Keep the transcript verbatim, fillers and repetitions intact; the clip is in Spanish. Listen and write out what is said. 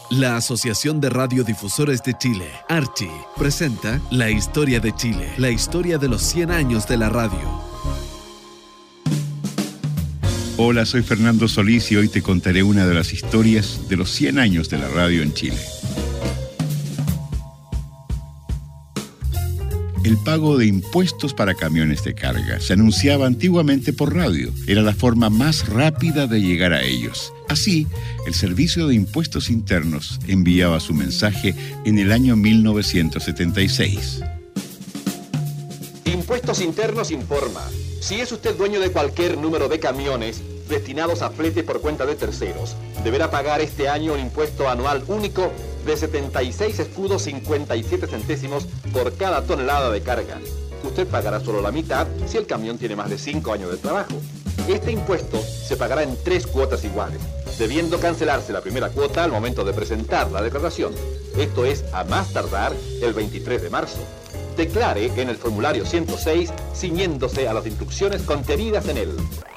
La Asociación de Radiodifusores de Chile, Archi, presenta La Historia de Chile, la historia de los cien años de la radio. Hola, soy Fernando Solís y hoy te contaré una de las historias de los cien años de la radio en Chile. El pago de impuestos para camiones de carga se anunciaba antiguamente por radio. Era la forma más rápida de llegar a ellos. Así, el Servicio de Impuestos Internos enviaba su mensaje en el año mil novecientos setenta y seis. Impuestos Internos informa. Si es usted dueño de cualquier número de camiones destinados a flete por cuenta de terceros, deberá pagar este año un impuesto anual único de setenta y seis escudos cincuenta y siete centésimos por cada tonelada de carga. Usted pagará solo la mitad si el camión tiene más de cinco años de trabajo. Este impuesto se pagará en tres cuotas iguales, debiendo cancelarse la primera cuota al momento de presentar la declaración. Esto es a más tardar el veintitrés de marzo. Declare en el formulario ciento seis ciñéndose a las instrucciones contenidas en él.